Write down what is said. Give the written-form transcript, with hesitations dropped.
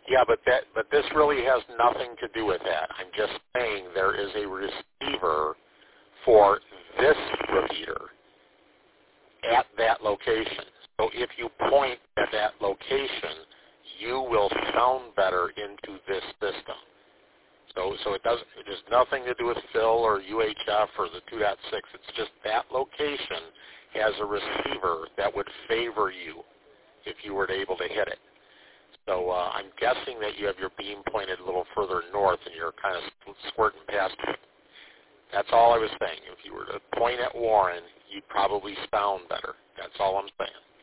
Yeah, but this really has nothing to do with that. I'm just saying there is a receiver for this repeater at that location. So if you point at that location, you will sound better into this system. So it has nothing to do with Phil or UHF or the 2.6. It's just that location has a receiver that would favor you if you were able to hit it. So I'm guessing that you have your beam pointed a little further north and you're kind of squirting past it. That's all I was saying. If you were to point at Warren, you'd probably sound better. That's all I'm saying.